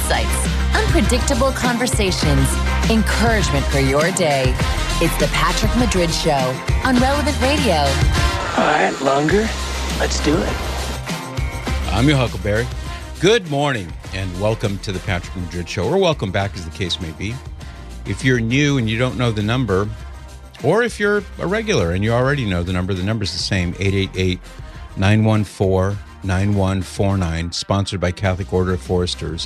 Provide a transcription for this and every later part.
insights, unpredictable conversations, encouragement for your day. It's the Patrick Madrid Show on Relevant Radio. All right, longer. Let's do it. I'm your Huckleberry. Good morning and welcome to the Patrick Madrid Show, or welcome back as the case may be. If you're new and you don't know the number, or if you're a regular and you already know the number's the same, 888-914-9149, sponsored by Catholic Order of Foresters,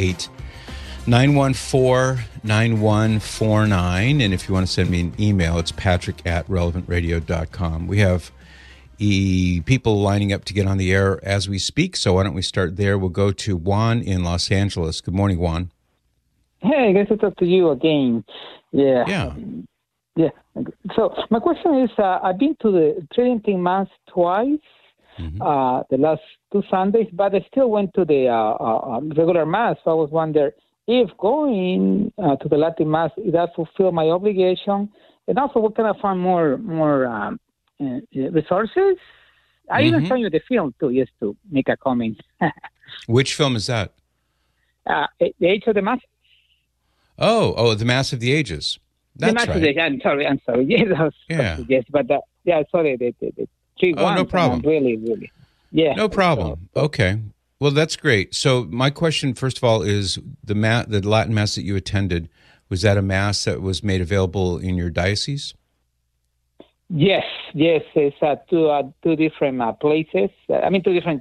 888-914-9149. And if you want to send me an email, it's patrick@relevantradio.com. We have people lining up to get on the air as we speak, so why don't we start there? We'll go to Juan in Los Angeles. Good morning, Juan. Hey, nice to talk to you again. Yeah. So my question is, I've been to the Trinity Mass twice, the last two Sundays, but I still went to the regular Mass. So I was wondering if going to the Latin Mass, if that fulfill my obligation, and also what can I find more resources? I even show you the film too, just to make a comment. Which film is that? The Age of the Mass. Oh, the Mass of the Ages. That's the Mass right. of the, I'm sorry. Yes, yes, but I saw the three ones. No problem. Really, yeah. No problem. Okay. Well, that's great. So my question, first of all, is the Latin Mass that you attended, was that a Mass that was made available in your diocese? Yes. It's two different places. Two different.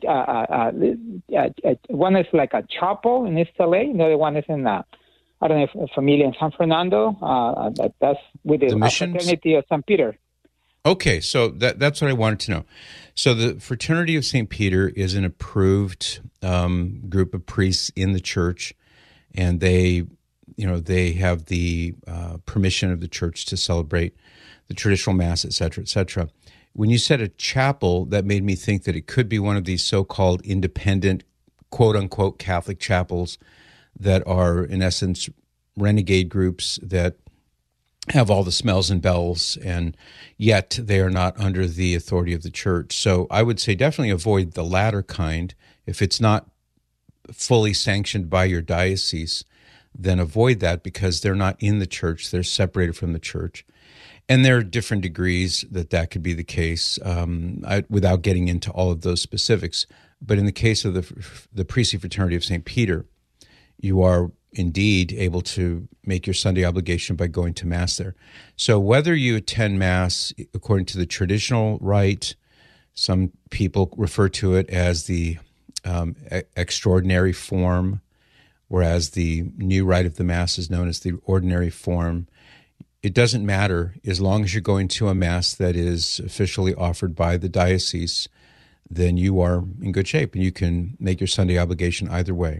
One is like a chapel in East LA, and the other one is in I don't know if familiar in San Fernando. That's with the Fraternity of St. Peter. Okay, so that's what I wanted to know. So the Fraternity of St. Peter is an approved group of priests in the church, and they have the permission of the church to celebrate the traditional Mass, et cetera, et cetera. When you said a chapel, that made me think that it could be one of these so-called independent, quote-unquote, Catholic chapels that are, in essence, renegade groups that have all the smells and bells, and yet they are not under the authority of the church. So I would say definitely avoid the latter kind. If it's not fully sanctioned by your diocese, then avoid that because they're not in the church. They're separated from the church. And there are different degrees that could be the case, without getting into all of those specifics. But in the case of the Priestly Fraternity of St. Peter, you are indeed able to make your Sunday obligation by going to Mass there. So whether you attend Mass according to the traditional rite, some people refer to it as the extraordinary form, whereas the new rite of the Mass is known as the ordinary form. It doesn't matter as long as you're going to a Mass that is officially offered by the diocese, then you are in good shape and you can make your Sunday obligation either way.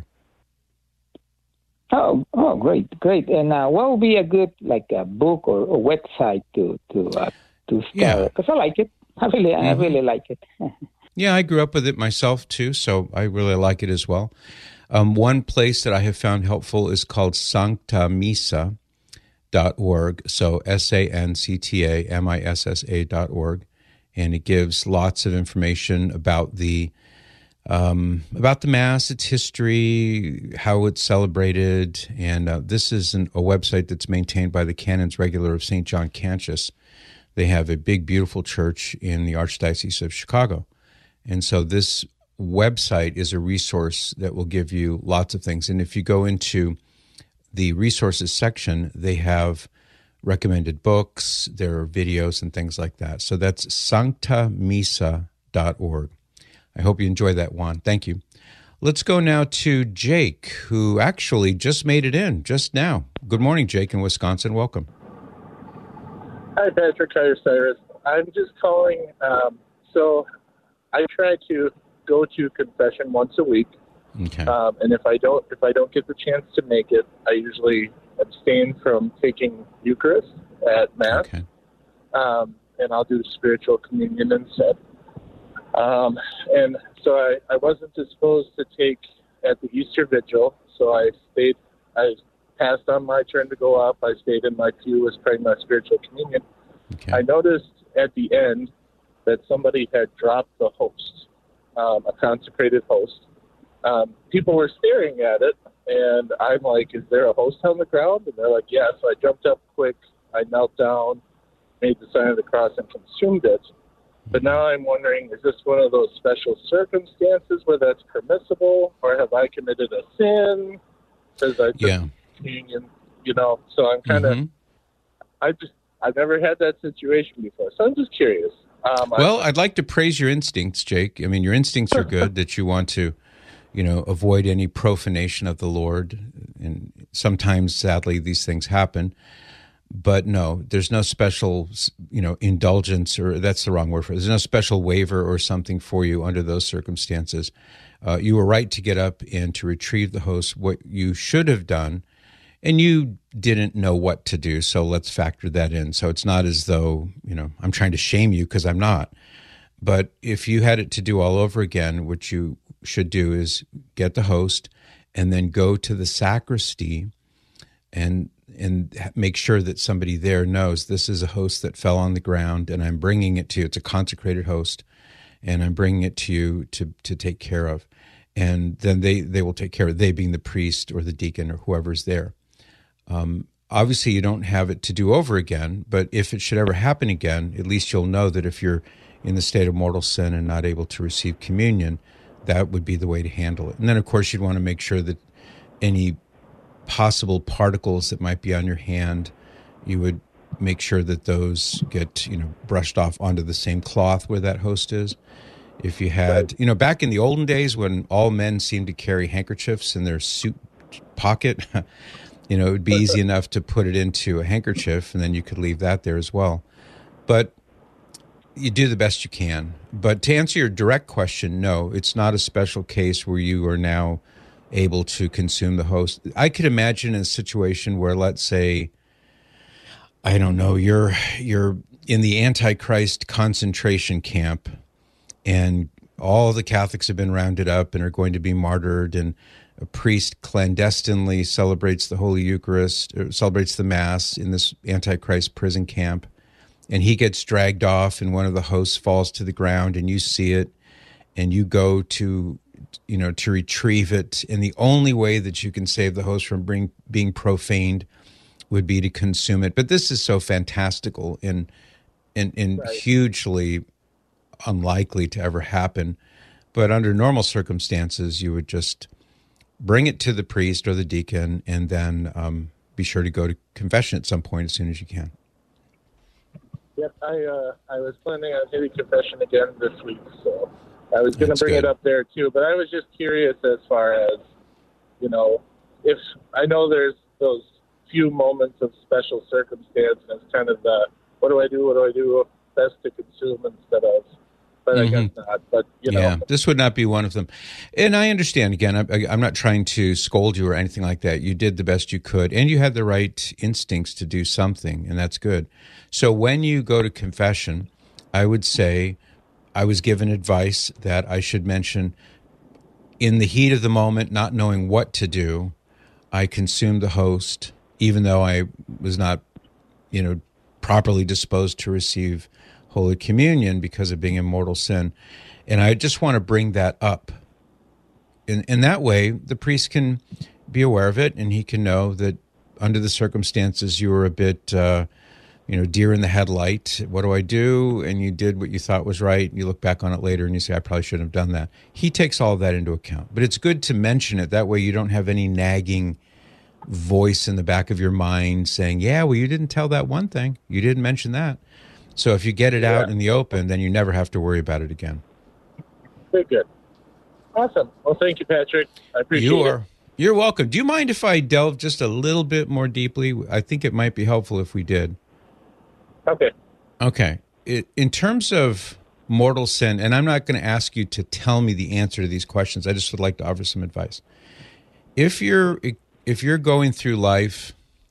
Oh, great. And what would be a good book or website to start? Because I like it. I really like it. Yeah, I grew up with it myself too, so I really like it as well. One place that I have found helpful is called sanctamissa.org. So sanctamissa.org, and it gives lots of information about the Mass, its history, how it's celebrated, and this is a website that's maintained by the Canons Regular of St. John Cantius. They have a big, beautiful church in the Archdiocese of Chicago, and so this website is a resource that will give you lots of things. And if you go into the resources section, they have recommended books, there are videos and things like that. So that's sanctamissa.org. I hope you enjoy that, Juan. Thank you. Let's go now to Jake, who actually just made it in just now. Good morning, Jake in Wisconsin. Welcome. Hi, Patrick. Hi, Cyrus. I'm just calling. So I try to go to confession once a week. Okay. And if I don't get the chance to make it, I usually abstain from taking Eucharist at Mass. Okay. And I'll do spiritual communion instead. And so I wasn't disposed to take at the Easter Vigil, so I passed on my turn to go up. I stayed in my pew, was praying my spiritual communion. Okay. I noticed at the end that somebody had dropped the host, a consecrated host. People were staring at it, And I'm like, is there a host on the ground? And they're like, yeah. So I jumped up quick. I knelt down, made the sign of the cross, and consumed it. But now I'm wondering, is this one of those special circumstances where that's permissible, or have I committed a sin? Because I took communion, So I'm kind of, I've never had that situation before, so I'm just curious. I'd like to praise your instincts, Jake. I mean, your instincts are good that you want to, avoid any profanation of the Lord. And sometimes, sadly, these things happen. But no, there's no special, indulgence, or that's the wrong word for it. There's no special waiver or something for you under those circumstances. You were right to get up and to retrieve the host. What you should have done, and you didn't know what to do, so let's factor that in. So it's not as though, I'm trying to shame you, because I'm not. But if you had it to do all over again, what you should do is get the host and then go to the sacristy and make sure that somebody there knows this is a host that fell on the ground, and I'm bringing it to you. It's a consecrated host, and I'm bringing it to you to take care of. And then they will take care of it, they being the priest or the deacon or whoever's there. Obviously, you don't have it to do over again, but if it should ever happen again, at least you'll know that if you're in the state of mortal sin and not able to receive communion, that would be the way to handle it. And then, of course, you'd want to make sure that any possible particles that might be on your hand, you would make sure that those get, brushed off onto the same cloth where that host is. If you had, back in the olden days when all men seemed to carry handkerchiefs in their suit pocket, it would be easy enough to put it into a handkerchief, and then you could leave that there as well. But you do the best you can. But to answer your direct question, no, it's not a special case where you are now able to consume the host. I could imagine a situation where, let's say, I don't know, you're in the Antichrist concentration camp, and all the Catholics have been rounded up and are going to be martyred, and a priest clandestinely celebrates the Holy Eucharist, or celebrates the Mass in this Antichrist prison camp, and he gets dragged off, and one of the hosts falls to the ground, and you see it, and you go to retrieve it, and the only way that you can save the host from being profaned would be to consume it. But this is so fantastical and hugely unlikely to ever happen. But under normal circumstances, you would just bring it to the priest or the deacon, and then be sure to go to confession at some point as soon as you can. Yep, I was planning on hitting confession again this week, so I was going to bring it up there too. But I was just curious as far as, if I know there's those few moments of special circumstance, and it's kind of the, what do I do best to consume instead of, but I guess not. But, Yeah, this would not be one of them. And I understand, again, I'm not trying to scold you or anything like that. You did the best you could, and you had the right instincts to do something, and that's good. So when you go to confession, I would say, I was given advice that I should mention, in the heat of the moment, not knowing what to do, I consumed the host, even though I was not, properly disposed to receive Holy Communion because of being in mortal sin. And I just want to bring that up. In that way, the priest can be aware of it, and he can know that under the circumstances you were a bit, deer in the headlight. What do I do? And you did what you thought was right. And you look back on it later and you say, I probably shouldn't have done that. He takes all of that into account. But it's good to mention it. That way you don't have any nagging voice in the back of your mind saying, yeah, well, you didn't tell that one thing. You didn't mention that. So if you get it out in the open, then you never have to worry about it again. Very good. Awesome. Well, thank you, Patrick. I appreciate it. You're welcome. Do you mind if I delve just a little bit more deeply? I think it might be helpful if we did. Okay. In terms of mortal sin, and I'm not going to ask you to tell me the answer to these questions. I just would like to offer some advice. If you're going through life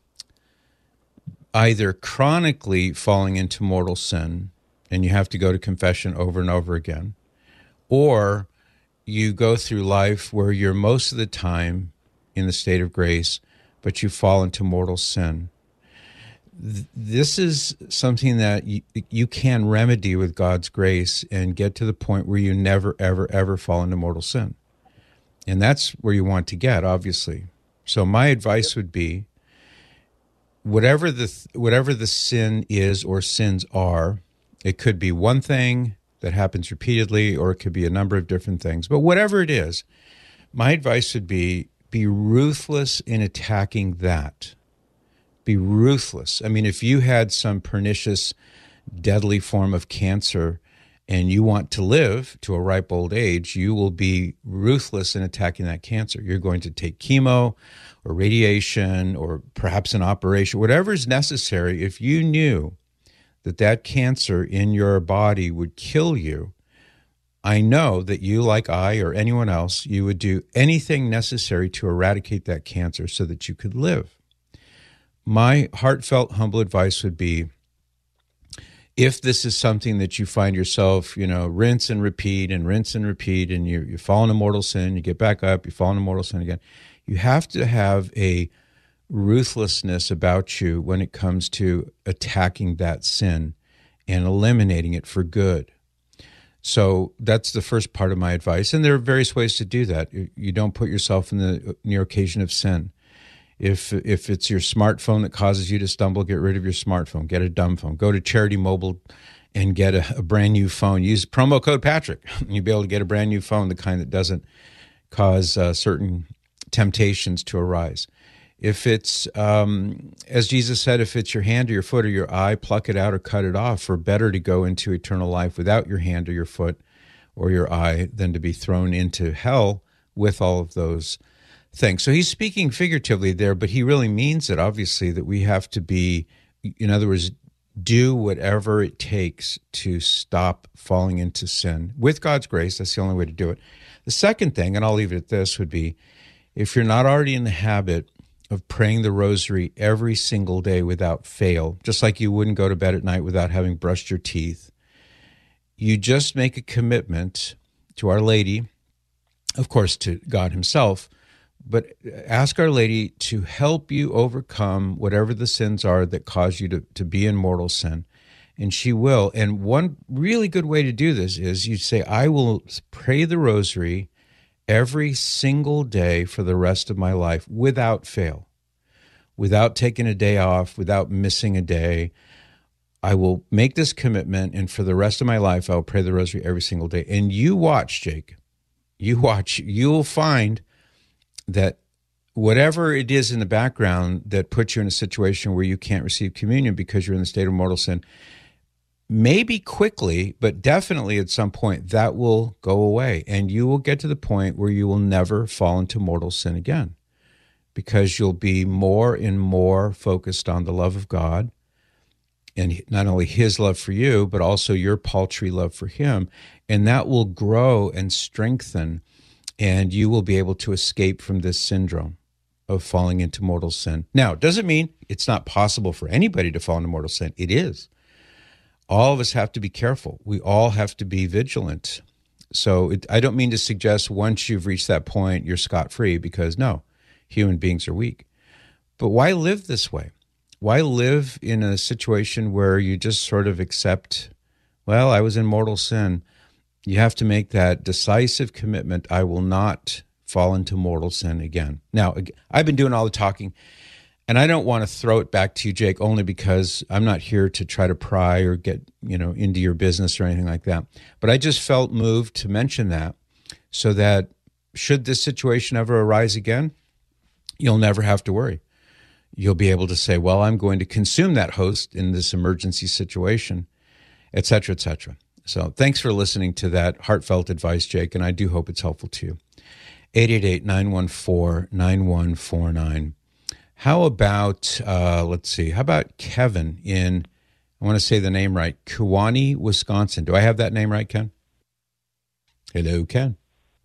either chronically falling into mortal sin, and you have to go to confession over and over again, or you go through life where you're most of the time in the state of grace, but you fall into mortal sin, this is something that you can remedy with God's grace and get to the point where you never, ever, ever fall into mortal sin. And that's where you want to get, obviously. So my advice would be, whatever the sin is or sins are, it could be one thing that happens repeatedly, or it could be a number of different things. But whatever it is, my advice would be ruthless in attacking that. Be ruthless. I mean, if you had some pernicious, deadly form of cancer and you want to live to a ripe old age, you will be ruthless in attacking that cancer. You're going to take chemo or radiation or perhaps an operation, whatever is necessary. If you knew that cancer in your body would kill you, I know that you, like I or anyone else, you would do anything necessary to eradicate that cancer so that you could live. My heartfelt, humble advice would be, if this is something that you find yourself, rinse and repeat, and you fall into mortal sin, you get back up, you fall into mortal sin again, you have to have a ruthlessness about you when it comes to attacking that sin and eliminating it for good. So that's the first part of my advice. And there are various ways to do that. You don't put yourself in the near occasion of sin. If it's your smartphone that causes you to stumble, get rid of your smartphone. Get a dumb phone. Go to Charity Mobile and get a brand new phone. Use promo code Patrick. You'll be able to get a brand new phone, the kind that doesn't cause certain temptations to arise. If it's, as Jesus said, if it's your hand or your foot or your eye, pluck it out or cut it off. For better to go into eternal life without your hand or your foot or your eye than to be thrown into hell with all of those things. So he's speaking figuratively there, but he really means it, obviously, that we have to be, in other words, do whatever it takes to stop falling into sin. With God's grace, that's the only way to do it. The second thing, and I'll leave it at this, would be, if you're not already in the habit of praying the rosary every single day without fail, just like you wouldn't go to bed at night without having brushed your teeth, you just make a commitment to Our Lady, of course to God himself, but ask Our Lady to help you overcome whatever the sins are that cause you to be in mortal sin. And she will. And one really good way to do this is you say, I will pray the rosary every single day for the rest of my life without fail, without taking a day off, without missing a day. I will make this commitment, and for the rest of my life, I'll pray the rosary every single day. And you watch, Jake. You watch. You'll find that whatever it is in the background that puts you in a situation where you can't receive communion because you're in the state of mortal sin, maybe quickly, but definitely at some point, that will go away. And you will get to the point where you will never fall into mortal sin again, because you'll be more and more focused on the love of God, and not only his love for you, but also your paltry love for him. And that will grow and strengthen, and you will be able to escape from this syndrome of falling into mortal sin. Now, it doesn't mean it's not possible for anybody to fall into mortal sin. It is. All of us have to be careful. We all have to be vigilant. So I don't mean to suggest once you've reached that point, you're scot-free, because no, human beings are weak. But why live this way? Why live in a situation where you just sort of accept, well, I was in mortal sin? You have to make that decisive commitment, I will not fall into mortal sin again. Now, I've been doing all the talking, and I don't want to throw it back to you, Jake, only because I'm not here to try to pry or get, into your business or anything like that. But I just felt moved to mention that, so that should this situation ever arise again, you'll never have to worry. You'll be able to say, well, I'm going to consume that host in this emergency situation, et cetera, et cetera. So thanks for listening to that heartfelt advice, Jake, and I do hope it's helpful to you. 888-914-9149. How about, let's see, how about Kevin in, I want to say the name right, Kewanee, Wisconsin. Do I have that name right, Ken? Hello, Ken.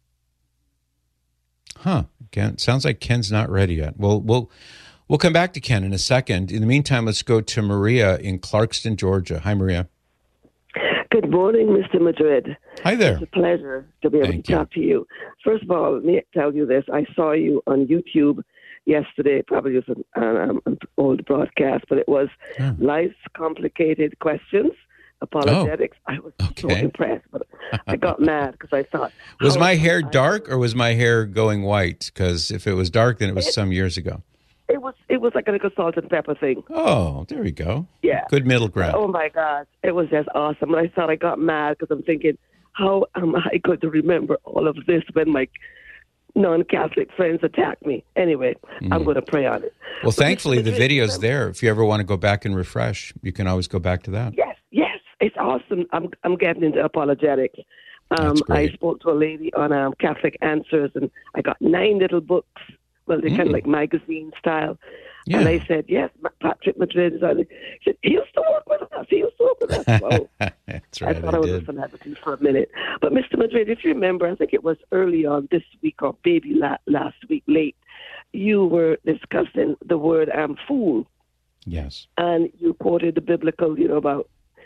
Ken, sounds like Ken's not ready yet. We'll come back to Ken in a second. In the meantime, let's go to Maria in Clarkston, Georgia. Hi, Maria. Good morning, Mr. Madrid. Hi there. It's a pleasure to be able to talk to you. First of all, let me tell you this. I saw you on YouTube yesterday. Probably was an old broadcast, but it was Life's Complicated Questions, Apologetics. I was so impressed. But I got mad because I thought, was my hair dark or was my hair going white? Because if it was dark, then it was some years ago. It was like a salt and pepper thing. Oh, there we go. Yeah. Good middle ground. Oh, my God. It was just awesome. And I thought I got mad because I'm thinking, how am I going to remember all of this when my non-Catholic friends attack me? Anyway, I'm going to pray on it. Well, thankfully, the video's there. If you ever want to go back and refresh, you can always go back to that. Yes. It's awesome. I'm getting into apologetics. I spoke to a lady on Catholic Answers, and I got 9 little books. Well, they're kind of like magazine style. Yeah. And I said, yes, Patrick Madrid is on it. He said, he used to work with us. Whoa. That's right. I thought I was a celebrity for a minute. But Mr. Madrid, if you remember, I think it was early on this week or maybe last week late, you were discussing the word fool. Yes. And you quoted the biblical, about,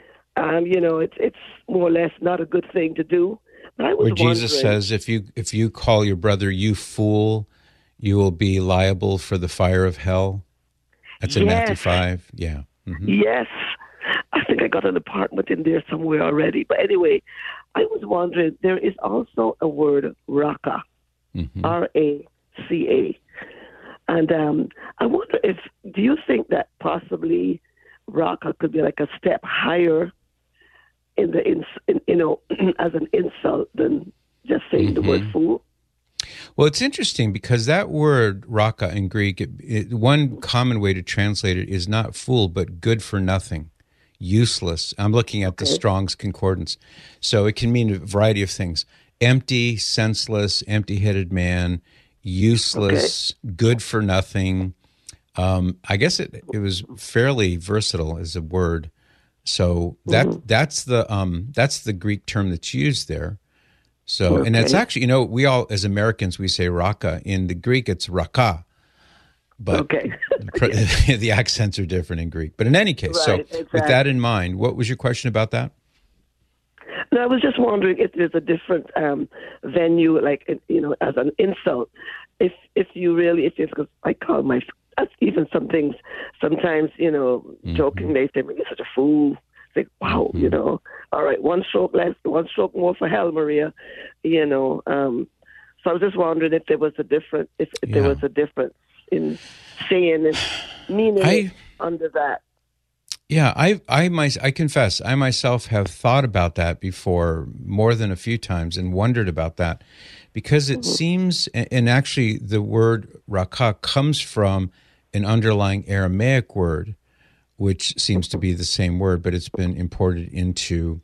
it's more or less not a good thing to do. But I was where Jesus says, if you call your brother you fool, you will be liable for the fire of hell. That's in Matthew 5. Yeah. Mm-hmm. Yes. I think I got an apartment in there somewhere already. But anyway, I was wondering, there is also a word, raca, R-A-C-A. And I wonder do you think that possibly raca could be like a step higher in as an insult than just saying the word fool? Well, it's interesting because that word "raka" in Greek, one common way to translate it is not fool, but good for nothing, useless. I'm looking at the Strong's Concordance. So it can mean a variety of things: empty, senseless, empty-headed man, useless, good for nothing. I guess it was fairly versatile as a word. So that's the Greek term that's used there. So, and it's actually, we all, as Americans, we say raka. In the Greek, it's raka. But the accents are different in Greek. But in any case, exactly. With that in mind, what was your question about that? No, I was just wondering if there's a different venue, like, as an insult. If because I call even some things, sometimes, joking, they say, you're such a fool. Like, wow, all right, one stroke less, one stroke more for hell, Maria, So I was just wondering if there was a difference, there was a difference in saying and meaning it under that. Yeah, I confess, I myself have thought about that before more than a few times and wondered about that because it seems, and actually the word raka comes from an underlying Aramaic word, which seems to be the same word, but it's been imported into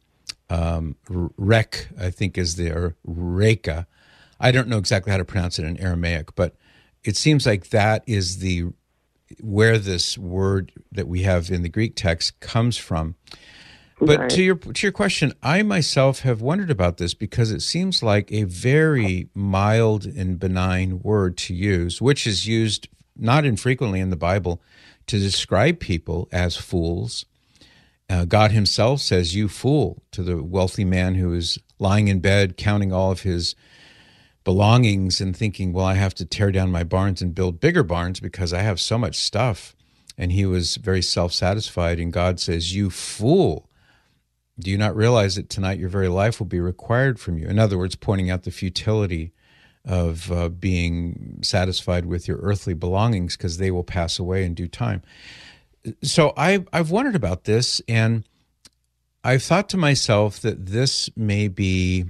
rek, I think or reka. I don't know exactly how to pronounce it in Aramaic, but it seems like that is where this word that we have in the Greek text comes from. But to your question, I myself have wondered about this because it seems like a very mild and benign word to use, which is used not infrequently in the Bible to describe people as fools. God himself says, you fool, to the wealthy man who is lying in bed counting all of his belongings and thinking, well, I have to tear down my barns and build bigger barns because I have so much stuff. And he was very self-satisfied, and God says, you fool, do you not realize that tonight your very life will be required from you? In other words, pointing out the futility of being satisfied with your earthly belongings because they will pass away in due time. So I've wondered about this, and I've thought to myself that this may be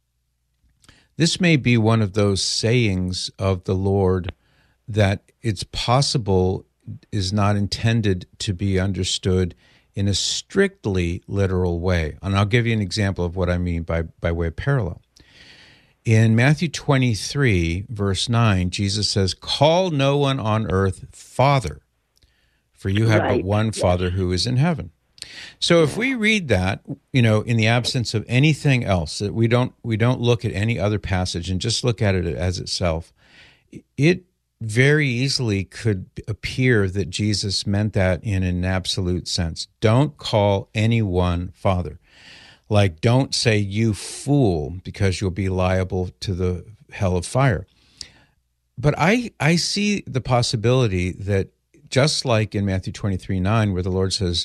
one of those sayings of the Lord that it's possible is not intended to be understood in a strictly literal way. And I'll give you an example of what I mean by way of parallel. In Matthew 23, verse 9, Jesus says, call no one on earth Father, for you have but one Father who is in heaven. So if we read that, in the absence of anything else, that we don't look at any other passage and just look at it as itself, it very easily could appear that Jesus meant that in an absolute sense. Don't call anyone Father. Like, don't say, you fool, because you'll be liable to the hell of fire. But I see the possibility that just like in Matthew 23:9, where the Lord says,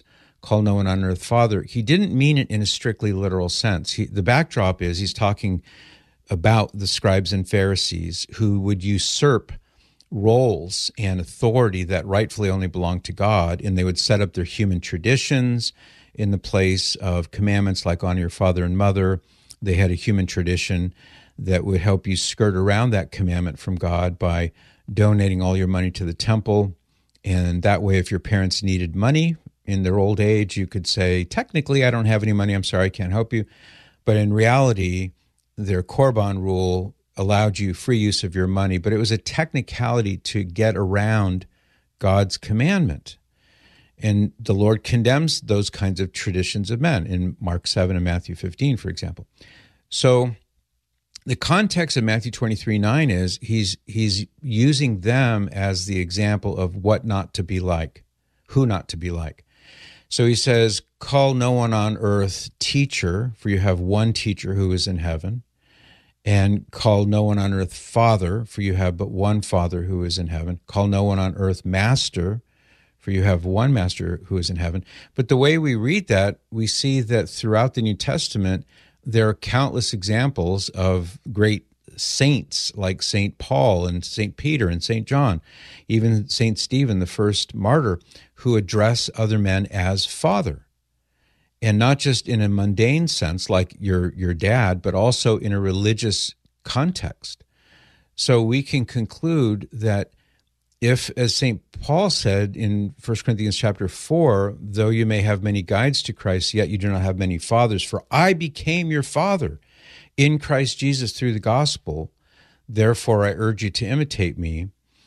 call no one on earth Father, he didn't mean it in a strictly literal sense. The backdrop is he's talking about the scribes and Pharisees who would usurp roles and authority that rightfully only belonged to God, and they would set up their human traditions in the place of commandments like honor your father and mother. They had a human tradition that would help you skirt around that commandment from God by donating all your money to the temple. And that way, if your parents needed money in their old age, you could say, technically, I don't have any money, I'm sorry, I can't help you. But in reality, their Korban rule allowed you free use of your money, but it was a technicality to get around God's commandment. And the Lord condemns those kinds of traditions of men in Mark 7 and Matthew 15, for example. So the context of Matthew 23:9 is he's using them as the example of what not to be like, who not to be like. So he says, call no one on earth teacher, for you have one teacher who is in heaven. And call no one on earth Father, for you have but one Father who is in heaven. Call no one on earth Master, for you have one Master who is in heaven. But the way we read that, we see that throughout the New Testament, there are countless examples of great saints like St. Paul and St. Peter and St. John, even St. Stephen, the first martyr, who address other men as Father. And not just in a mundane sense like your dad, but also in a religious context. So we can conclude that if, as St. Paul said in 1 Corinthians chapter 4, though you may have many guides to Christ, yet you do not have many fathers, for I became your father in Christ Jesus through the gospel, therefore I urge you to imitate me.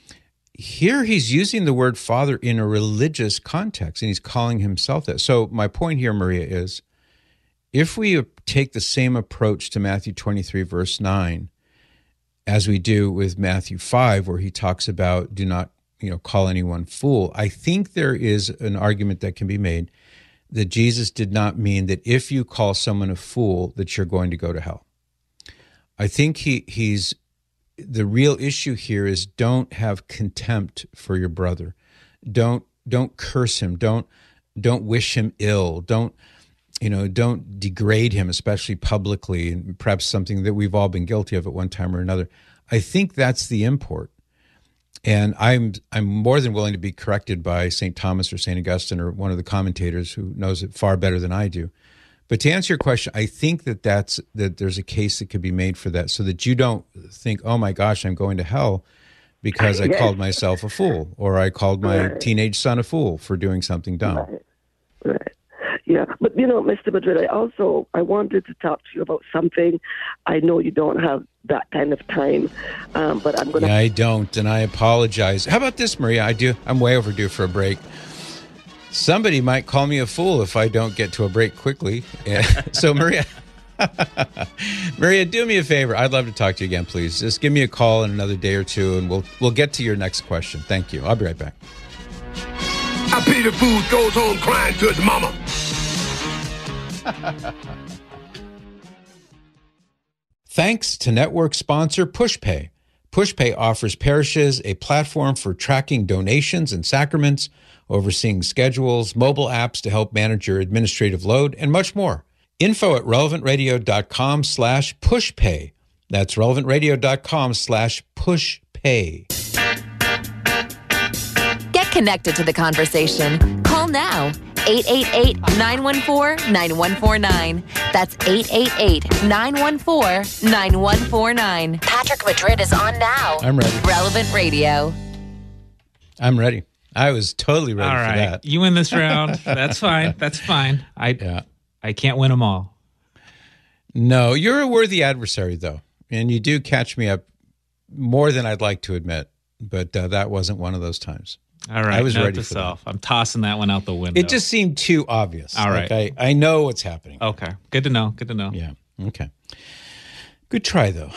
Here he's using the word father in a religious context, and he's calling himself that. So my point here, Maria, is if we take the same approach to Matthew 23, verse 9, as we do with Matthew 5, where he talks about do not, call anyone fool, I think there is an argument that can be made that Jesus did not mean that if you call someone a fool, that you're going to go to hell. I think the real issue here is don't have contempt for your brother. Don't curse him. Don't wish him ill. Don't degrade him, especially publicly, and perhaps something that we've all been guilty of at one time or another. I think that's the import. And I'm more than willing to be corrected by St. Thomas or St. Augustine or one of the commentators who knows it far better than I do. But to answer your question, I think that there's a case that could be made for that, so that you don't think, oh my gosh, I'm going to hell because I called myself a fool, or I called my teenage son a fool for doing something dumb. Right. Yeah, but Mr. Madrid, I wanted to talk to you about something. I know you don't have that kind of time, but I'm going to... Yeah, I don't, and I apologize. How about this, Maria? I do. I'm way overdue for a break. Somebody might call me a fool if I don't get to a break quickly. So, Maria, do me a favor. I'd love to talk to you again, please. Just give me a call in another day or two, and we'll get to your next question. Thank you. I'll be right back. I pity the fool goes home crying to his mama. Thanks to network sponsor PushPay. PushPay offers parishes a platform for tracking donations and sacraments, overseeing schedules, mobile apps to help manage your administrative load, and much more. Info at relevantradio.com/pushpay. That's relevantradio.com/pushpay. Get connected to the conversation. Call now. 888-914-9149. That's 888-914-9149. Patrick Madrid is on now. I'm ready. Relevant Radio. I'm ready. I was totally ready for that. You win this round. That's fine. That's fine. I can't win them all. No, you're a worthy adversary, though. And you do catch me up more than I'd like to admit. But that wasn't one of those times. All right. I was ready for that. I'm tossing that one out the window. It just seemed too obvious. All right. Like I know what's happening. Okay. Good to know. Yeah. Okay. Good try, though.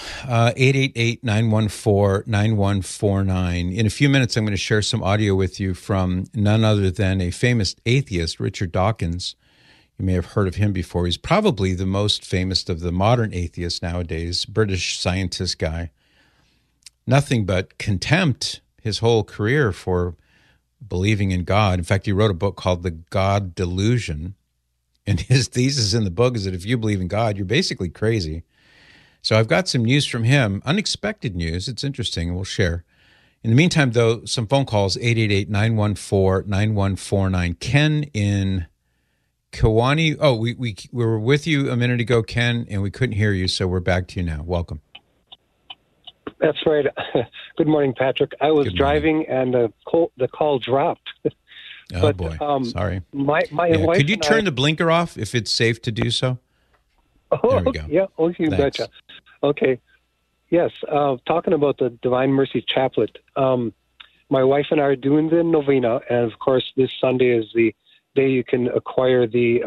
888-914-9149. In a few minutes, I'm going to share some audio with you from none other than a famous atheist, Richard Dawkins. You may have heard of him before. He's probably the most famous of the modern atheists nowadays, British scientist guy. Nothing but contempt his whole career for believing in God. In fact, he wrote a book called The God Delusion. And his thesis in the book is that if you believe in God, you're basically crazy. So I've got some news from him, unexpected news. It's interesting, and we'll share. In the meantime, though, some phone calls, 888-914-9149. Ken in Kewanee. Oh, we were with you a minute ago, Ken, and we couldn't hear you, so we're back to you now. Welcome. That's right. Good morning, Patrick. I was driving, and the call dropped. Oh, boy. Sorry. My wife. Could you turn the blinker off if it's safe to do so? Oh, there we go. Yeah. Oh, you betcha. Okay. Yes. Talking about the Divine Mercy Chaplet, my wife and I are doing the novena, and of course, this Sunday is the day you can acquire the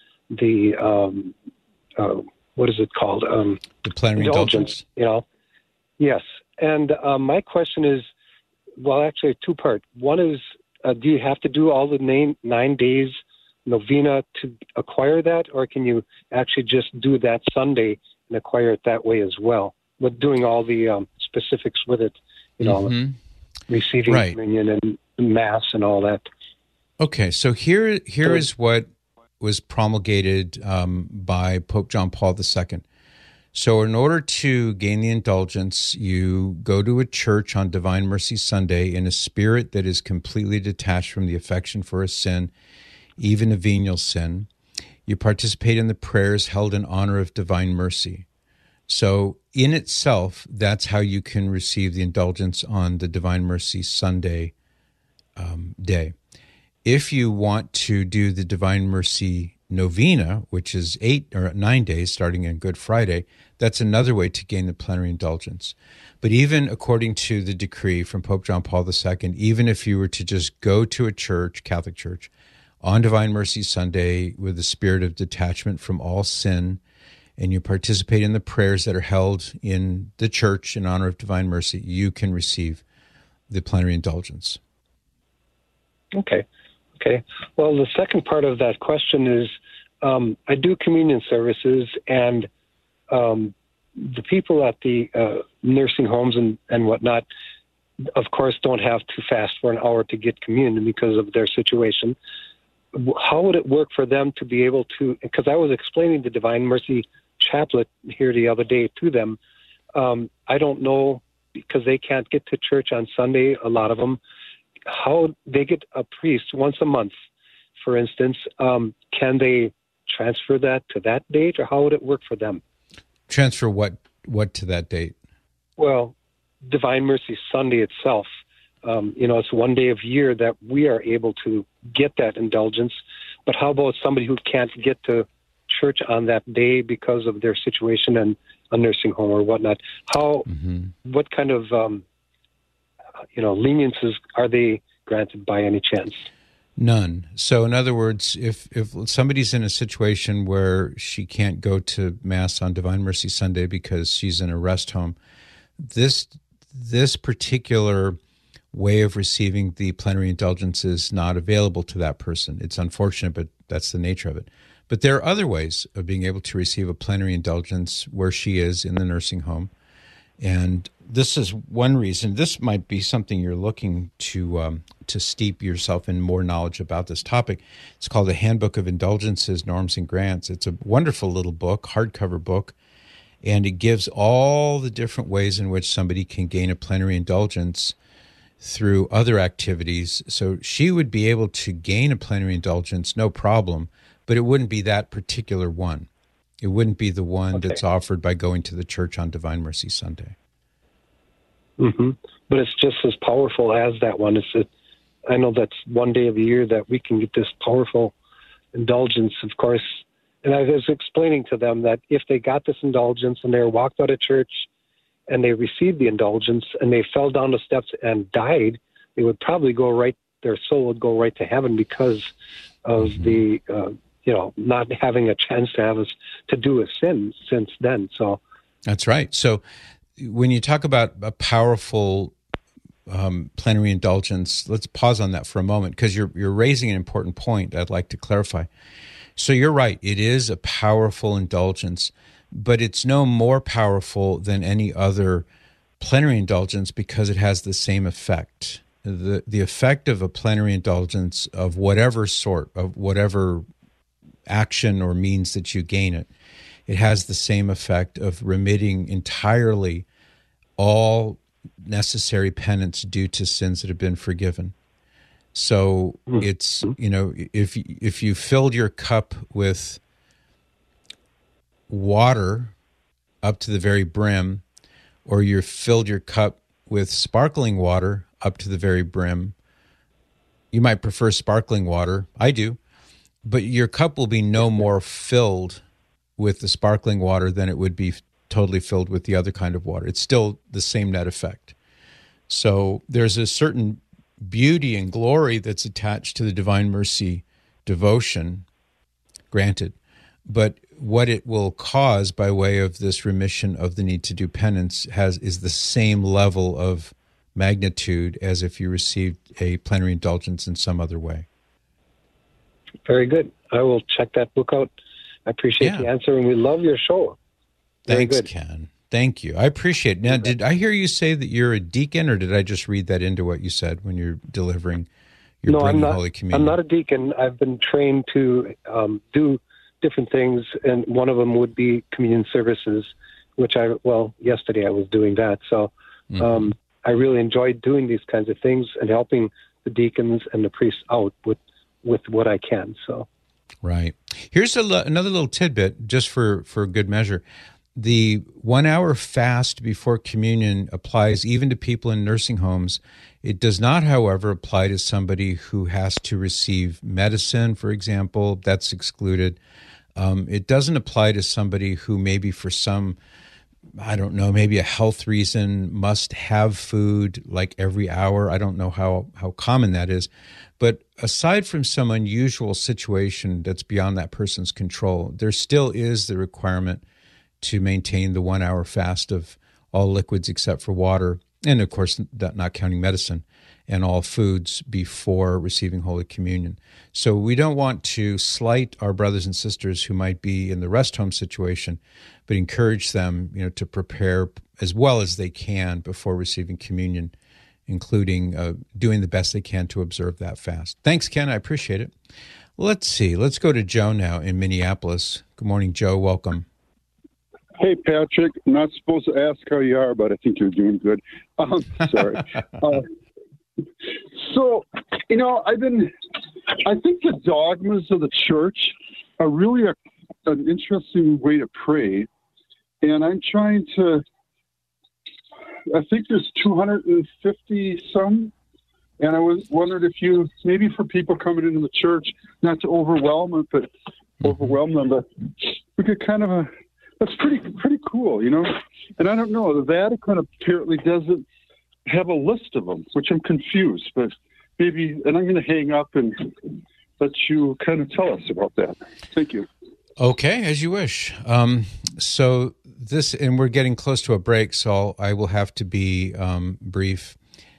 what is it called? The plenary indulgence. Yes. And my question is, well, actually, two-part. One is, do you have to do all the 9 days novena to acquire that, or can you actually just do that Sunday and acquire it that way as well, with doing all the specifics with it, receiving communion and Mass and all that? Okay, so here is what was promulgated by Pope John Paul II. So in order to gain the indulgence, you go to a church on Divine Mercy Sunday in a spirit that is completely detached from the affection for a sin, even a venial sin. You participate in the prayers held in honor of Divine Mercy. So in itself, that's how you can receive the indulgence on the Divine Mercy Sunday day. If you want to do the Divine Mercy novena, which is 8 or 9 days starting on Good Friday, that's another way to gain the plenary indulgence. But even according to the decree from Pope John Paul II, even if you were to just go to a church, Catholic church, on Divine Mercy Sunday with a spirit of detachment from all sin, and you participate in the prayers that are held in the church in honor of Divine Mercy, you can receive the plenary indulgence. Okay. Well, the second part of that question is, I do communion services, and the people at the nursing homes and whatnot, of course, don't have to fast for an hour to get communion because of their situation. How would it work for them to be able to, because I was explaining the Divine Mercy Chaplet here the other day to them. I don't know, because they can't get to church on Sunday, a lot of them, how they get a priest once a month, for instance. Can they transfer that to that date, or how would it work for them? Transfer what to that date? Well, Divine Mercy Sunday itself. It's one day of year that we are able to get that indulgence. But how about somebody who can't get to church on that day because of their situation in a nursing home or whatnot? What kind of leniences are they granted by any chance? None. So in other words, if somebody's in a situation where she can't go to Mass on Divine Mercy Sunday because she's in a rest home, this particular way of receiving the plenary indulgence is not available to that person. It's unfortunate, but that's the nature of it. But there are other ways of being able to receive a plenary indulgence where she is in the nursing home. And this is one reason. This might be something you're looking to steep yourself in more knowledge about this topic. It's called The Handbook of Indulgences, Norms, and Grants. It's a wonderful little book, hardcover book, and it gives all the different ways in which somebody can gain a plenary indulgence through other activities. So she would be able to gain a plenary indulgence, no problem, but it wouldn't be that particular one. It wouldn't be the one that's offered by going to the church on Divine Mercy Sunday. Mm-hmm. But it's just as powerful as that one. I know that's one day of the year that we can get this powerful indulgence, of course. And I was explaining to them that if they got this indulgence and they walked out of church and they received the indulgence and they fell down the steps and died, they would probably their soul would go right to heaven because of the not having a chance to do a sin since then. So that's right. So when you talk about a powerful plenary indulgence, let's pause on that for a moment, because you're raising an important point I'd like to clarify. So you're right, it is a powerful indulgence, but it's no more powerful than any other plenary indulgence because it has the same effect. the effect of a plenary indulgence of whatever sort, of whatever action or means that you gain it, it has the same effect of remitting entirely all necessary penance due to sins that have been forgiven. So it's, if you filled your cup with water up to the very brim, or you filled your cup with sparkling water up to the very brim, you might prefer sparkling water. I do. But your cup will be no more filled with the sparkling water than it would be totally filled with the other kind of water. It's still the same net effect. So there's a certain beauty and glory that's attached to the Divine Mercy devotion, granted. But what it will cause by way of this remission of the need to do penance is the same level of magnitude as if you received a plenary indulgence in some other way. Very good. I will check that book out. I appreciate the answer, and we love your show. Very Thanks, good. Ken. Thank you. I appreciate it. Now, did I hear you say that you're a deacon, or did I just read that into what you said when you're delivering your bringing Holy Communion? I'm not a deacon. I've been trained to do different things, and one of them would be communion services, which yesterday I was doing that. So I really enjoyed doing these kinds of things and helping the deacons and the priests out with what I can. So, right. Here's another little tidbit, just for good measure. The 1 hour fast before communion applies even to people in nursing homes. It does not, however, apply to somebody who has to receive medicine, for example. That's excluded. It doesn't apply to somebody who maybe for some, I don't know, maybe a health reason must have food like every hour. I don't know how common that is. But aside from some unusual situation that's beyond that person's control, there still is the requirement to maintain the 1 hour fast of all liquids except for water, and of course, not counting medicine, and all foods before receiving Holy Communion. So we don't want to slight our brothers and sisters who might be in the rest home situation, but encourage them, to prepare as well as they can before receiving communion, including doing the best they can to observe that fast. Thanks, Ken. I appreciate it. Let's see. Let's go to Joe now in Minneapolis. Good morning, Joe. Welcome. Hey, Patrick. I'm not supposed to ask how you are, but I think you're doing good. Sorry. So, I think the dogmas of the church are really an interesting way to pray. And I'm trying to, I think there's 250 some. And I was wondering if you, maybe for people coming into the church, not to overwhelm them, but we could kind of, that's pretty cool, And I don't know, the Vatican apparently doesn't have a list of them, which I'm confused, but maybe, and I'm going to hang up and let you kind of tell us about that. Thank you. Okay, as you wish. So this, and we're getting close to a break, so I will have to be brief.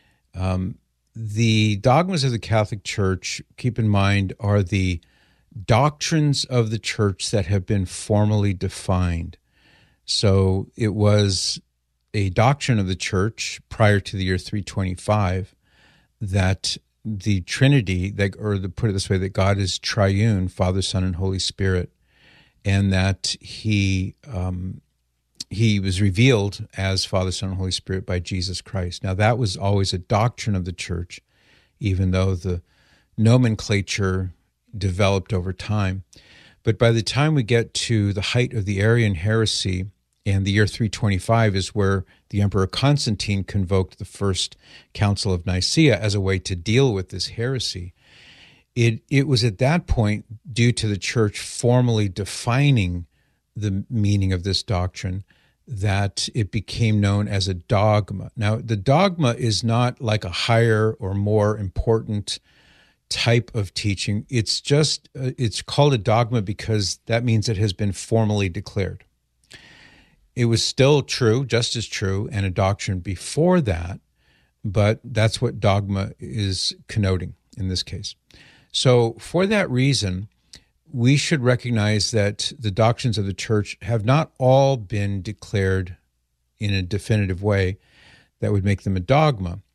The dogmas of the Catholic Church, keep in mind, are the doctrines of the church that have been formally defined. So it was a doctrine of the church prior to the year 325 that the Trinity, or to put it this way, that God is triune, Father, Son, and Holy Spirit, and that he was revealed as Father, Son, and Holy Spirit by Jesus Christ. Now, that was always a doctrine of the church, even though the nomenclature developed over time. But by the time we get to the height of the Arian heresy, and the year 325 is where the Emperor Constantine convoked the First Council of Nicaea as a way to deal with this heresy. It was at that point, due to the church formally defining the meaning of this doctrine, that it became known as a dogma. Now, the dogma is not like a higher or more important type of teaching. It's just, it's called a dogma because that means it has been formally declared. It was still true, just as true, and a doctrine before that, but that's what dogma is connoting in this case. So for that reason, we should recognize that the doctrines of the church have not all been declared in a definitive way that would make them a dogma.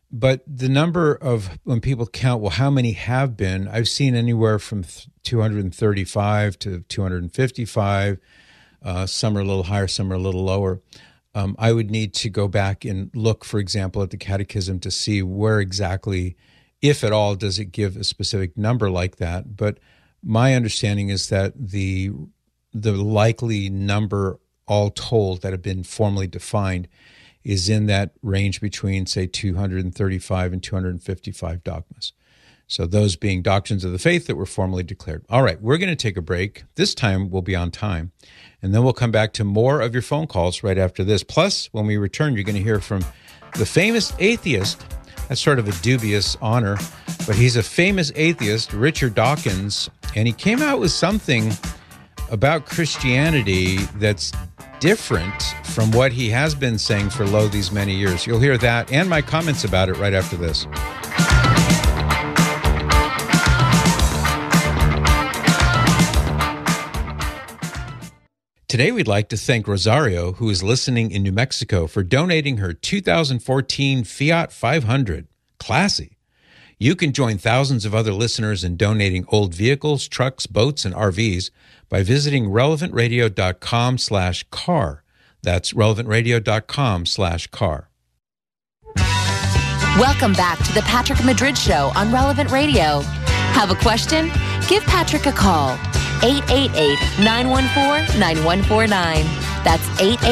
But the number of, when people count, well, how many have been, I've seen anywhere from 235 to 255. Some are a little higher, some are a little lower. I would need to go back and look, for example, at the Catechism to see where exactly, if at all, does it give a specific number like that. But my understanding is that the likely number, all told, that have been formally defined is in that range between, say, 235 and 255 dogmas. So those being doctrines of the faith that were formally declared. All right, we're going to take a break. This time we'll be on time. And then we'll come back to more of your phone calls right after this. Plus, when we return, you're going to hear from the famous atheist. That's sort of a dubious honor, but he's a famous atheist, Richard Dawkins, and he came out with something about Christianity that's different from what he has been saying for these many years. You'll hear that and my comments about it right after this. Today, we'd like to thank Rosario, who is listening in New Mexico, for donating her 2014 Fiat 500. Classy. You can join thousands of other listeners in donating old vehicles, trucks, boats, and RVs by visiting relevantradio.com/car. That's relevantradio.com/car. Welcome back to the Patrick Madrid Show on Relevant Radio. Have a question? Give Patrick a call. 888-914-9149. That's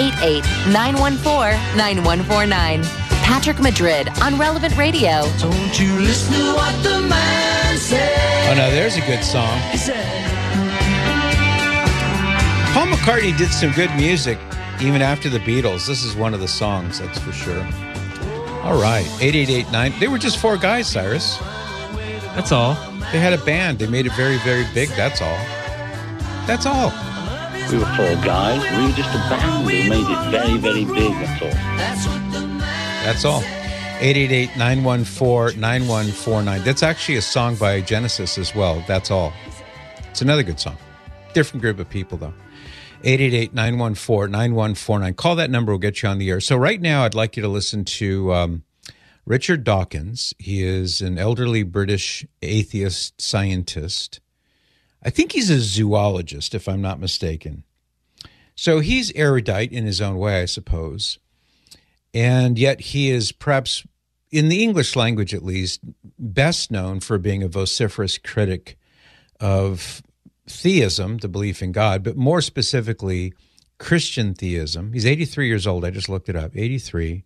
888-914-9149. Patrick Madrid on Relevant Radio. Don't you listen to what the man said. Oh, no, there's a good song. Paul McCartney did some good music even after the Beatles. This is one of the songs, that's for sure. All right, 888-9. They were just four guys, Cyrus. That's all. They had a band. They made it very, very big. That's all. That's all. We were four guys. We were just a band. We made it very, very big. That's all. That's all. 888-914-9149. That's actually a song by Genesis as well. That's all. It's another good song. Different group of people, though. 888-914-9149. Call that number. We'll get you on the air. So right now, I'd like you to listen to Richard Dawkins. He is an elderly British atheist scientist. I think he's a zoologist, if I'm not mistaken. So he's erudite in his own way, I suppose. And yet he is perhaps, in the English language at least, best known for being a vociferous critic of theism, the belief in God, but more specifically, Christian theism. He's 83 years old. I just looked it up, 83.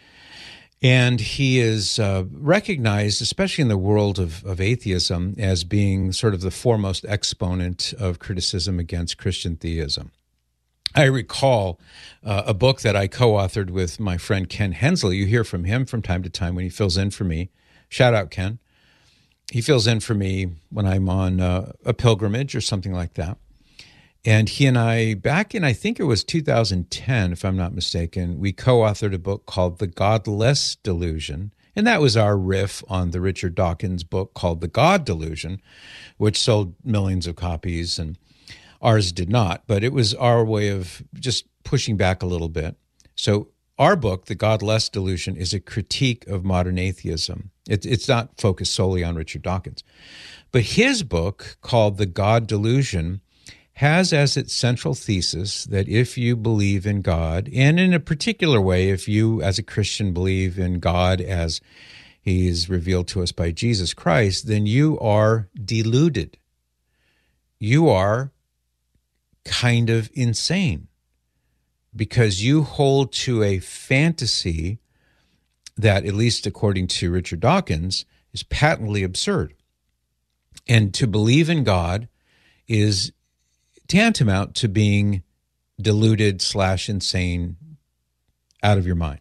And he is recognized, especially in the world of atheism, as being sort of the foremost exponent of criticism against Christian theism. I recall a book that I co-authored with my friend Ken Hensley. You hear from him from time to time when he fills in for me. Shout out, Ken. He fills in for me when I'm on a pilgrimage or something like that. And he and I, back in, I think it was 2010, if I'm not mistaken, we co-authored a book called The Godless Delusion. And that was our riff on the Richard Dawkins book called The God Delusion, which sold millions of copies, and ours did not. But it was our way of just pushing back a little bit. So our book, The Godless Delusion, is a critique of modern atheism. It's not focused solely on Richard Dawkins. But his book, called The God Delusion, has as its central thesis that if you believe in God, and in a particular way, if you as a Christian believe in God as he is revealed to us by Jesus Christ, then you are deluded. You are kind of insane because you hold to a fantasy that, at least according to Richard Dawkins, is patently absurd. And to believe in God is tantamount to being deluded / insane, out of your mind.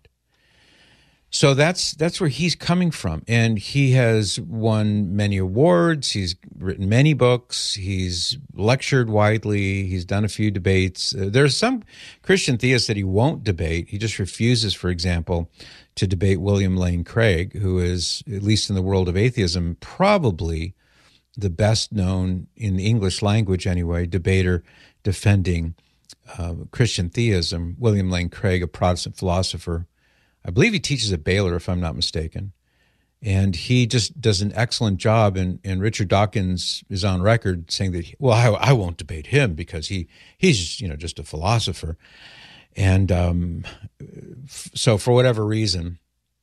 So that's where he's coming from. And he has won many awards. He's written many books. He's lectured widely. He's done a few debates. There's some Christian theists that he won't debate. He just refuses, for example, to debate William Lane Craig, who is, at least in the world of atheism, probably the best known, in the English language anyway, debater defending Christian theism. William Lane Craig, a Protestant philosopher. I believe he teaches at Baylor, if I'm not mistaken. And he just does an excellent job. And Richard Dawkins is on record saying that, I won't debate him because he's just a philosopher. And so for whatever reason,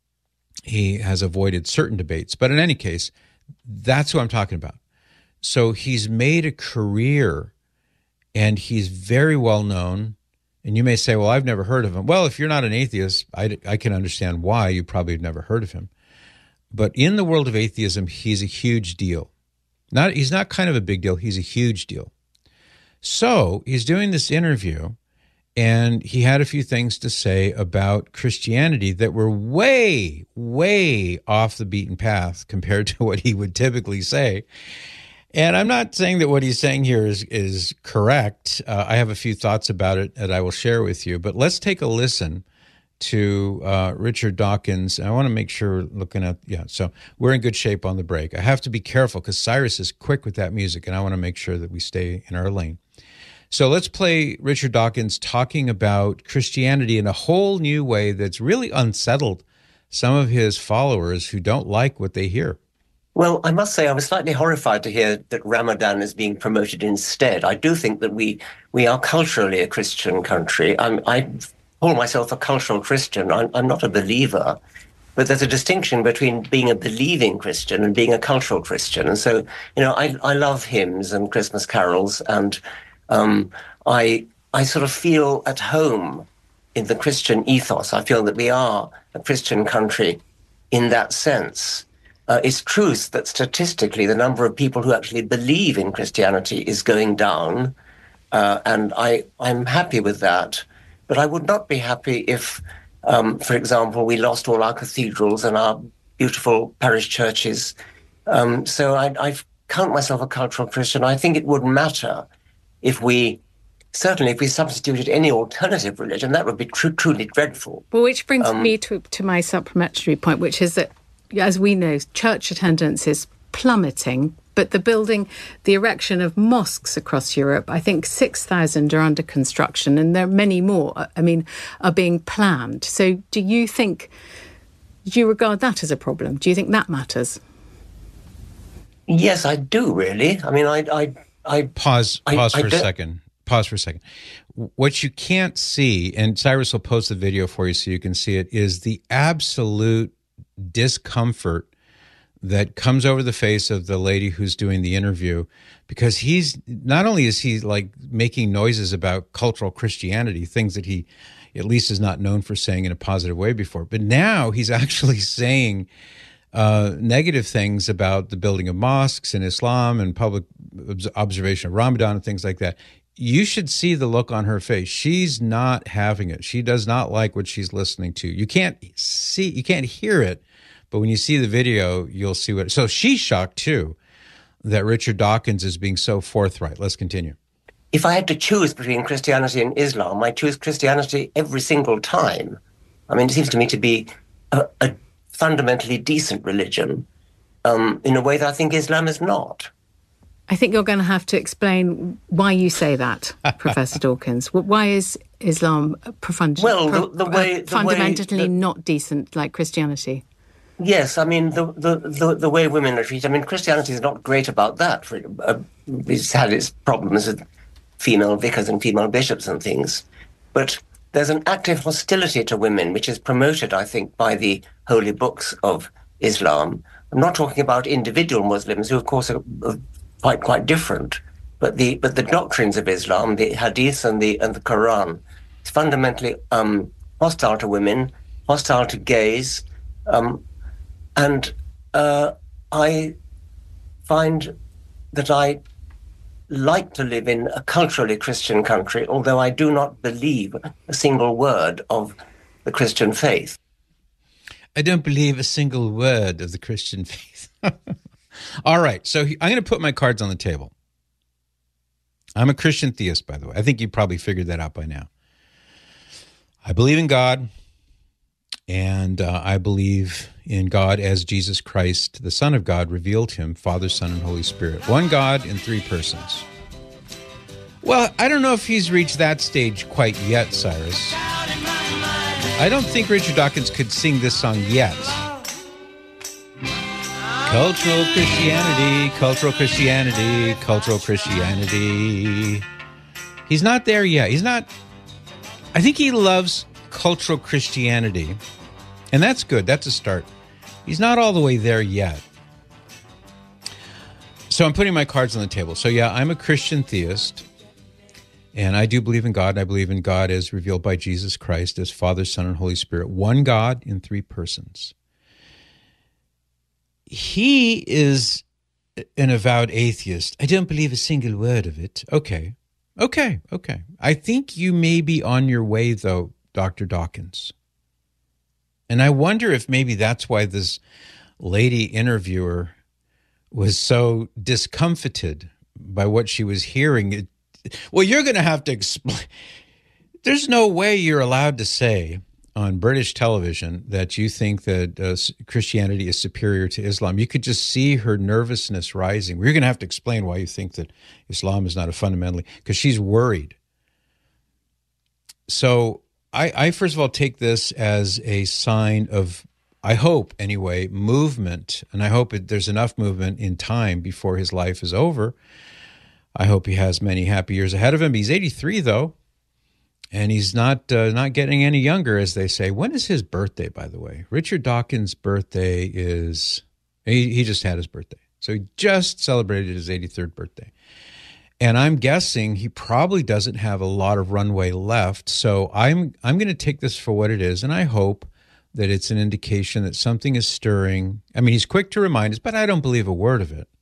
he has avoided certain debates. But in any case, that's who I'm talking about. So he's made a career, and he's very well known. And you may say, well, I've never heard of him. Well, if you're not an atheist, I can understand why you probably have never heard of him. But in the world of atheism, he's a huge deal. He's not kind of a big deal. He's a huge deal. So he's doing this interview, and he had a few things to say about Christianity that were way, way off the beaten path compared to what he would typically say. And I'm not saying that what he's saying here is correct. I have a few thoughts about it that I will share with you. But let's take a listen to Richard Dawkins. I want to make sure we're looking at, so we're in good shape on the break. I have to be careful because Cyrus is quick with that music, and I want to make sure that we stay in our lane. So let's play Richard Dawkins talking about Christianity in a whole new way that's really unsettled some of his followers who don't like what they hear. Well, I must say I was slightly horrified to hear that Ramadan is being promoted instead. I do think that we are culturally a Christian country. I call myself a cultural Christian. I'm not a believer, but there's a distinction between being a believing Christian and being a cultural Christian. And so, I love hymns and Christmas carols, and I sort of feel at home in the Christian ethos. I feel that we are a Christian country in that sense. It's true that statistically the number of people who actually believe in Christianity is going down, and I'm happy with that. But I would not be happy if, for example, we lost all our cathedrals and our beautiful parish churches. So I count myself a cultural Christian. I think it would matter if we substituted any alternative religion. That would be truly dreadful. Well, which brings me to my supplementary point, which is that, as we know, church attendance is plummeting, but the erection of mosques across Europe, I think 6,000 are under construction, and there are many more, are being planned. So do you regard that as a problem? Do you think that matters? Yes, I do, really. I Pause for a second. What you can't see, and Cyrus will post the video for you so you can see it, is the absolute discomfort that comes over the face of the lady who's doing the interview, because he's not only is he like making noises about cultural Christianity, things that he at least is not known for saying in a positive way before, but now he's actually saying negative things about the building of mosques in Islam and public observation of Ramadan and things like that. You should see the look on her face. She's not having it. She does not like what she's listening to. You can't hear it, but when you see the video, you'll see what. So she's shocked too that Richard Dawkins is being so forthright. Let's continue. If I had to choose between Christianity and Islam, I choose Christianity every single time. It seems to me to be a fundamentally decent religion in a way that I think Islam is not. I think you're going to have to explain why you say that, Professor Dawkins. Why is Islam fundamentally not decent like Christianity? Yes, the way women are treated. Christianity is not great about that. It's had its problems with female vicars and female bishops and things. But there's an active hostility to women, which is promoted, I think, by the holy books of Islam. I'm not talking about individual Muslims, who, of course, are quite different. But the doctrines of Islam, the Hadith and the Quran, is fundamentally hostile to women, hostile to gays. And I find that I like to live in a culturally Christian country, although I do not believe a single word of the Christian faith. I don't believe a single word of the Christian faith. All right, so I'm going to put my cards on the table. I'm a Christian theist, by the way. I think you probably figured that out by now. I believe in God, and I believe in God as Jesus Christ, the Son of God, revealed him, Father, Son, and Holy Spirit. One God in three persons. Well, I don't know if he's reached that stage quite yet, Cyrus. I don't think Richard Dawkins could sing this song yet. Cultural Christianity, cultural Christianity, cultural Christianity. He's not there yet. He's not. I think he loves cultural Christianity, and that's good. That's a start. He's not all the way there yet. So I'm putting my cards on the table. So yeah, I'm a Christian theist, and I do believe in God, and I believe in God as revealed by Jesus Christ as Father, Son, and Holy Spirit, one God in three persons. He is an avowed atheist. I don't believe a single word of it. Okay. I think you may be on your way, though, Dr. Dawkins. And I wonder if maybe that's why this lady interviewer was so discomfited by what she was hearing. Well, you're going to have to explain. There's no way you're allowed to say on British television that you think that Christianity is superior to Islam. You could just see her nervousness rising. We're going to have to explain why you think that Islam is not a fundamentally, because she's worried. So I first of all take this as a sign of, I hope anyway, movement, and I hope there's enough movement in time before his life is over. I hope he has many happy years ahead of him. He's 83 though. And he's not getting any younger, as they say. When is his birthday, by the way? Richard Dawkins' birthday is, he just had his birthday. So he just celebrated his 83rd birthday. And I'm guessing he probably doesn't have a lot of runway left. So I'm going to take this for what it is, and I hope that it's an indication that something is stirring. I mean, he's quick to remind us, but I don't believe a word of it.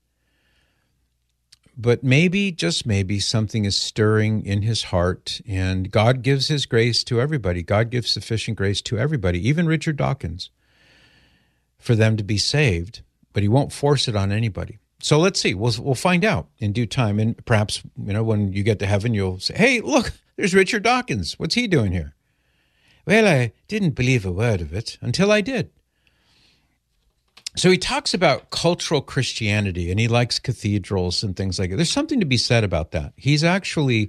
But maybe, just maybe, something is stirring in his heart, and God gives his grace to everybody. God gives sufficient grace to everybody, even Richard Dawkins, for them to be saved, but he won't force it on anybody. So let's see. We'll find out in due time, and perhaps, when you get to heaven, you'll say, hey, look, there's Richard Dawkins. What's he doing here? Well, I didn't believe a word of it until I did. So he talks about cultural Christianity, and he likes cathedrals and things like that. There's something to be said about that. He's actually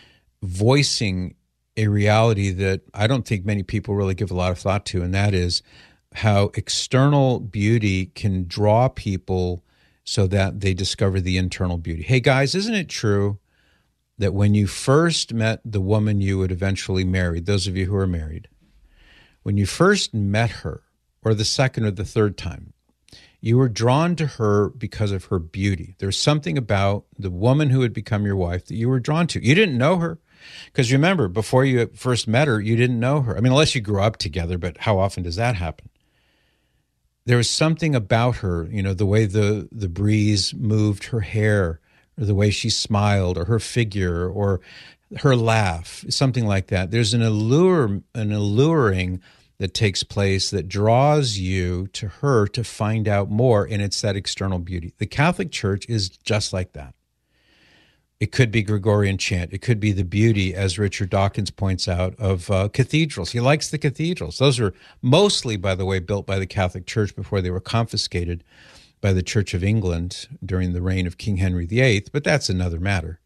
voicing a reality that I don't think many people really give a lot of thought to, and that is how external beauty can draw people so that they discover the internal beauty. Hey, guys, isn't it true that when you first met the woman you would eventually marry, those of you who are married, when you first met her, or the second or the third time, you were drawn to her because of her beauty. There's something about the woman who would become your wife that you were drawn to. You didn't know her, because remember, before you first met her, you didn't know her. I mean, unless you grew up together, but how often does that happen? There was something about her, the way the breeze moved her hair, or the way she smiled, or her figure, or her laugh, something like that. There's an alluring that takes place that draws you to her to find out more, and it's that external beauty. The Catholic Church is just like that. It could be Gregorian chant. It could be the beauty, as Richard Dawkins points out, of cathedrals. He likes the cathedrals. Those are mostly, by the way, built by the Catholic Church before they were confiscated by the Church of England during the reign of King Henry VIII, but that's another matter.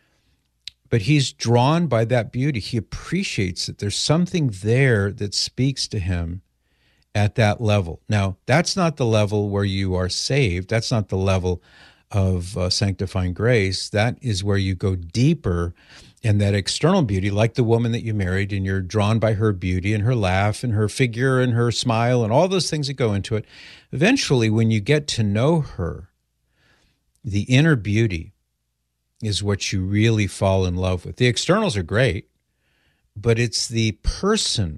But he's drawn by that beauty. He appreciates that there's something there that speaks to him at that level. Now, that's not the level where you are saved. That's not the level of sanctifying grace. That is where you go deeper in that external beauty, like the woman that you married, and you're drawn by her beauty and her laugh and her figure and her smile and all those things that go into it. Eventually, when you get to know her, the inner beauty is what you really fall in love with. The externals are great, but it's the person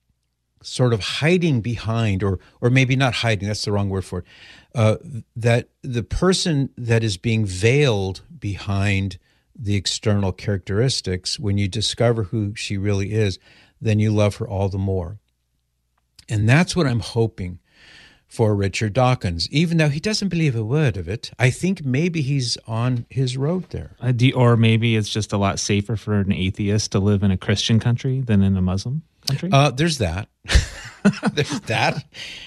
sort of hiding behind, or maybe not hiding, that's the wrong word for it, that the person that is being veiled behind the external characteristics, when you discover who she really is, then you love her all the more. And that's what I'm hoping for Richard Dawkins. Even though he doesn't believe a word of it, I think maybe he's on his road there. Or maybe it's just a lot safer for an atheist to live in a Christian country than in a Muslim country? There's that. There's that.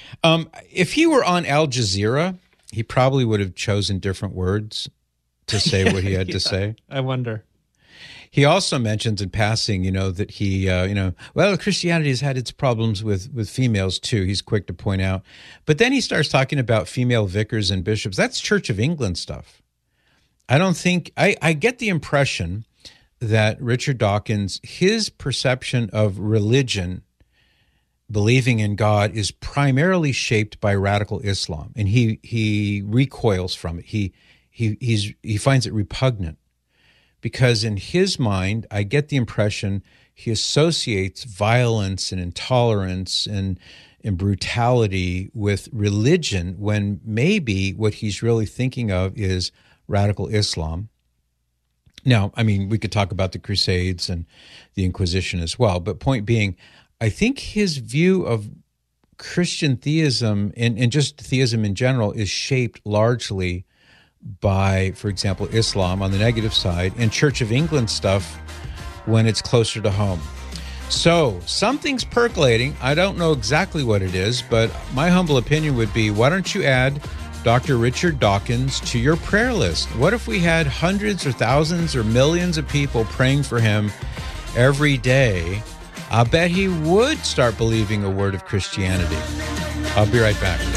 If he were on Al Jazeera, he probably would have chosen different words to say what he had to say. I wonder. He also mentions in passing, that he, well, Christianity has had its problems with females too. He's quick to point out. But then he starts talking about female vicars and bishops. That's Church of England stuff. I don't think, I get the impression that Richard Dawkins, his perception of religion, believing in God, is primarily shaped by radical Islam, and he recoils from it. He finds it repugnant because in his mind, I get the impression he associates violence and intolerance and brutality with religion, when maybe what he's really thinking of is radical Islam. Now, I mean, we could talk about the Crusades and the Inquisition as well, but point being, I think his view of Christian theism and just theism in general is shaped largely by, for example, Islam on the negative side and Church of England stuff when it's closer to home. So something's percolating. I don't know exactly what it is, but my humble opinion would be, why don't you add Dr. Richard Dawkins to your prayer list? What if we had hundreds or thousands or millions of people praying for him every day? I bet he would start believing a word of Christianity. I'll be right back.